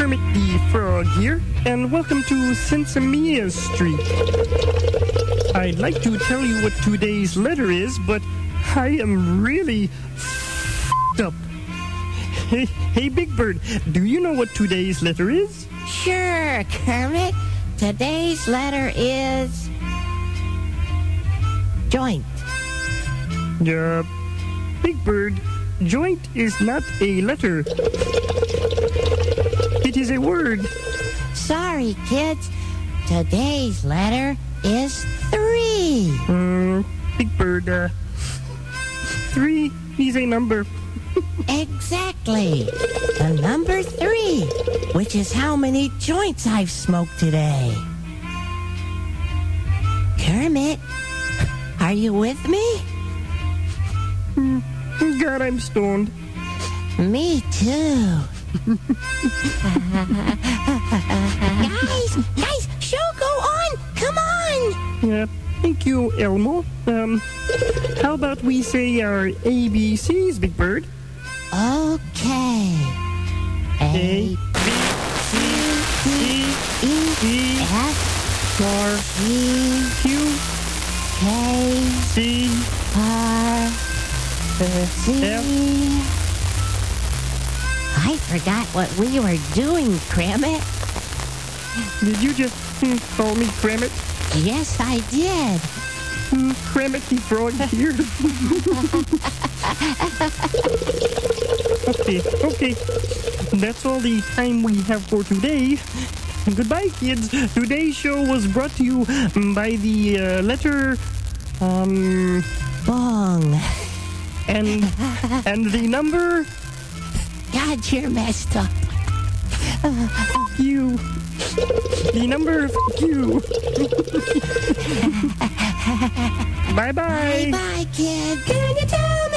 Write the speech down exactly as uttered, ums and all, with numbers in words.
Kermit the Frog here, and welcome to Sensimia Street. I'd like to tell you what today's letter is, but I am really f***ed up. Hey, hey, Big Bird, do you know what today's letter is? Sure, Kermit. Today's letter is... joint. Uh, Big Bird, joint is not a letter. It is a word. Sorry, kids. Today's letter is three. Um, Big Bird, uh, three is a number. Exactly. The number three, which is how many joints I've smoked today. Kermit, are you with me? Hmm, God, I'm stoned. Me too. guys, guys, show go on. Come on. Yeah, thank you, Elmo. Um, how about we say our A B Cs, Big Bird? Okay. A, B, C, D, E, F, R, G, Q, K, C, R, C. F. I forgot what we were doing, Kermit. Did you just hmm, call me Kermit? Yes, I did. Hmm, Kermit the Frog here. Okay, okay. That's all the time we have for today. Goodbye, kids. Today's show was brought to you by the uh, letter, um, Bong. and and the number God, you're messed up. you. The number you. Bye bye. Bye, kid. Can you tell me?